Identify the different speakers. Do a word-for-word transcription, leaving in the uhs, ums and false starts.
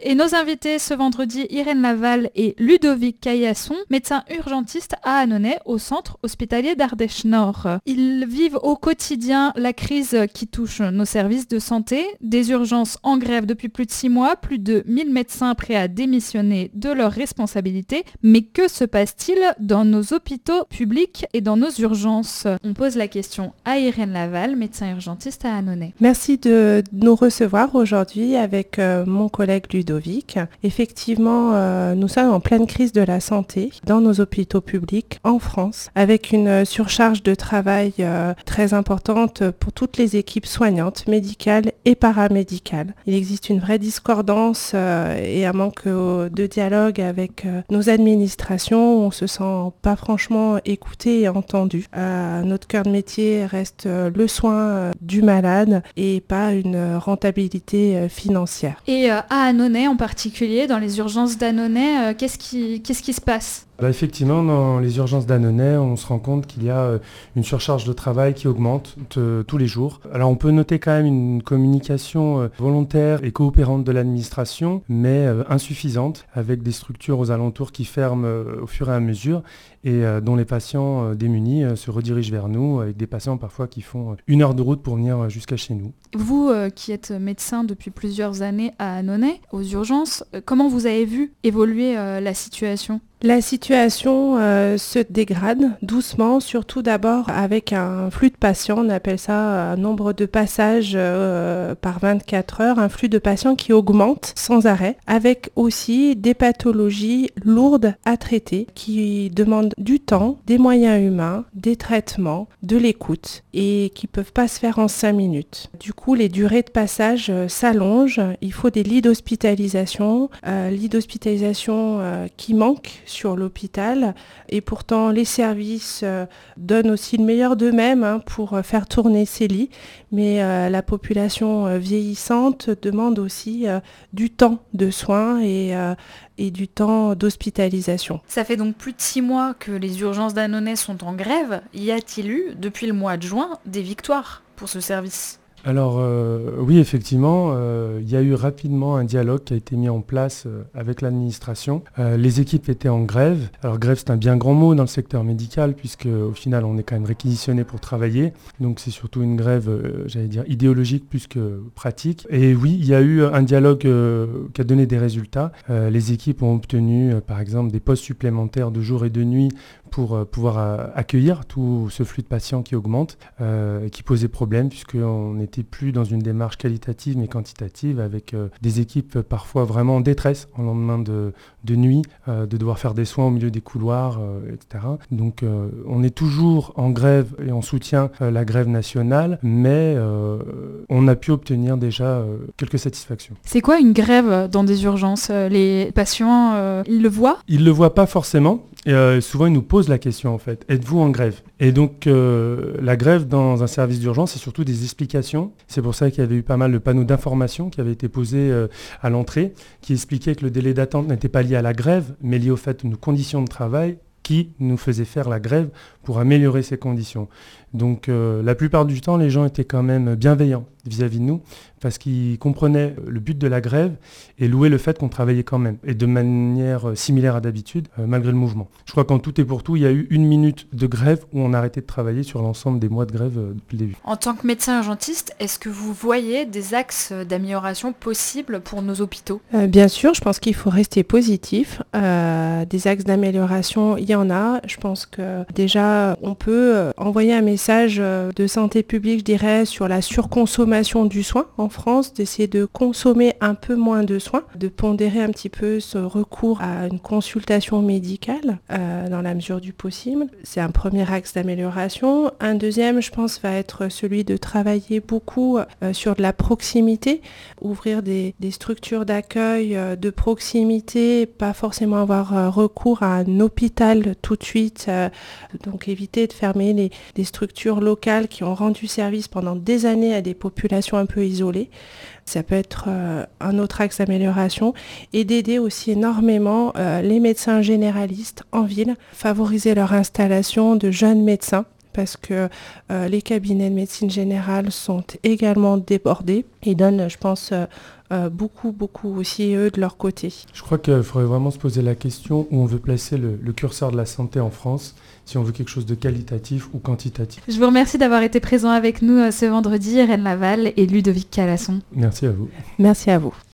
Speaker 1: Et nos invités ce vendredi, Irène Laval et Ludovic Caillasson, médecins urgentistes à Annonay, au centre hospitalier d'Ardèche Nord. Ils vivent au quotidien la crise qui touche nos services de santé, des urgences en grève depuis plus de six mois, plus de mille médecins prêts à démissionner de leurs responsabilités. Mais que se passe-t-il dans nos hôpitaux publics et dans nos urgences ? On pose la question à Irène Laval, médecin urgentiste à Annonay.
Speaker 2: Merci de nous recevoir aujourd'hui avec euh, mon collègue Ludovic. Effectivement, euh, nous sommes en pleine crise de la santé dans nos hôpitaux publics en France, avec une surcharge de travail euh, très importante pour toutes les équipes soignantes, médicales et paramédicales. Il existe une vraie discordance euh, et un manque euh, de dialogue avec euh, nos administrations. On se sent pas franchement écouté et entendu. Euh, notre cœur de métier reste euh, le soin euh, du malade et pas une rentabilité euh, financière.
Speaker 1: Et euh, à Annonay en particulier, dans les urgences d'Annonay, euh, qu'est-ce qui, qu'est-ce qui se passe ?
Speaker 3: Bah effectivement, dans les urgences d'Annonay, on se rend compte qu'il y a euh, une surcharge de travail qui augmente t- tous les jours. Alors on peut noter quand même une communication euh, volontaire et coopérante de l'administration, mais euh, insuffisante, avec des structures aux alentours qui ferment euh, au fur et à mesure et euh, dont les patients euh, démunis euh, se redirigent vers nous, avec des patients parfois qui font une heure de route pour venir jusqu'à chez nous.
Speaker 1: Vous euh, qui êtes médecin depuis plusieurs années à Annonay, aux urgences, euh, comment vous avez vu évoluer euh, la situation ?
Speaker 2: La situation euh, se dégrade doucement, surtout d'abord avec un flux de patients, on appelle ça un nombre de passages euh, par vingt-quatre heures, un flux de patients qui augmente sans arrêt, avec aussi des pathologies lourdes à traiter qui demandent du temps, des moyens humains, des traitements, de l'écoute et qui ne peuvent pas se faire en cinq minutes. Du coup, les durées de passage euh, s'allongent, il faut des lits d'hospitalisation, euh, lits d'hospitalisation euh, qui manquent sur l'hôpital et pourtant les services euh, donnent aussi le meilleur d'eux-mêmes hein, pour euh, faire tourner ces lits, mais euh, la population euh, vieillissante demande aussi euh, du temps de soins et, euh, et du temps d'hospitalisation.
Speaker 1: Ça fait donc plus de six mois que les urgences d'Annonay sont en grève. Y a-t-il eu, depuis le mois de juin, des victoires pour ce service ?
Speaker 3: Alors euh, oui, effectivement, euh, il y a eu rapidement un dialogue qui a été mis en place euh, avec l'administration. Euh, les équipes étaient en grève. Alors grève, c'est un bien grand mot dans le secteur médical puisque au final, on est quand même réquisitionné pour travailler. Donc c'est surtout une grève, euh, j'allais dire, idéologique plus que pratique. Et oui, il y a eu un dialogue euh, qui a donné des résultats. Euh, les équipes ont obtenu, euh, par exemple, des postes supplémentaires de jour et de nuit pour euh, pouvoir euh, accueillir tout ce flux de patients qui augmente euh, et qui posait problème puisqu'on n'était plus dans une démarche qualitative mais quantitative avec euh, des équipes parfois vraiment en détresse en lendemain de, de nuit, euh, de devoir faire des soins au milieu des couloirs, euh, et cetera. Donc euh, on est toujours en grève et on soutient euh, la grève nationale, mais euh, on a pu obtenir déjà euh, quelques satisfactions.
Speaker 1: C'est quoi une grève dans des urgences ? Les patients, euh, ils le voient ?
Speaker 3: Ils ne le voient pas forcément. Et euh, souvent, ils nous posent la question, en fait, êtes-vous en grève ? Et donc, euh, la grève dans un service d'urgence, c'est surtout des explications. C'est pour ça qu'il y avait eu pas mal de panneaux d'information qui avaient été posés euh, à l'entrée, qui expliquaient que le délai d'attente n'était pas lié à la grève, mais lié au fait de nos conditions de travail qui nous faisaient faire la grève pour améliorer ces conditions. Donc, euh, la plupart du temps, les gens étaient quand même bienveillants vis-à-vis de nous, parce qu'ils comprenaient le but de la grève et louaient le fait qu'on travaillait quand même, et de manière similaire à d'habitude, euh, malgré le mouvement. Je crois qu'en tout et pour tout, il y a eu une minute de grève où on a arrêté de travailler sur l'ensemble des mois de grève euh, depuis le début.
Speaker 1: En tant que médecin urgentiste, est-ce que vous voyez des axes d'amélioration possibles pour nos hôpitaux ?
Speaker 2: euh, Bien sûr, je pense qu'il faut rester positif. Euh, des axes d'amélioration, il y en a. Je pense que déjà, on peut envoyer un message de santé publique, je dirais, sur la surconsommation du soin en France, d'essayer de consommer un peu moins de soins, de pondérer un petit peu ce recours à une consultation médicale euh, dans la mesure du possible. C'est un premier axe d'amélioration. Un deuxième, je pense, va être celui de travailler beaucoup euh, sur de la proximité, ouvrir des, des structures d'accueil euh, de proximité, pas forcément avoir euh, recours à un hôpital tout de suite, euh, donc éviter de fermer les, des structures locales qui ont rendu service pendant des années à des populations un peu isolées. Ça peut être euh, un autre axe d'amélioration et d'aider aussi énormément euh, les médecins généralistes en ville, favoriser leur installation de jeunes médecins parce que euh, les cabinets de médecine générale sont également débordés et donnent, je pense, euh, euh, beaucoup, beaucoup aussi, eux, de leur côté.
Speaker 3: Je crois qu'il faudrait vraiment se poser la question où on veut placer le, le curseur de la santé en France, si on veut quelque chose de qualitatif ou quantitatif.
Speaker 1: Je vous remercie d'avoir été présent avec nous ce vendredi, Irène Laval et Ludovic Calasson.
Speaker 3: Merci à vous.
Speaker 2: Merci à vous.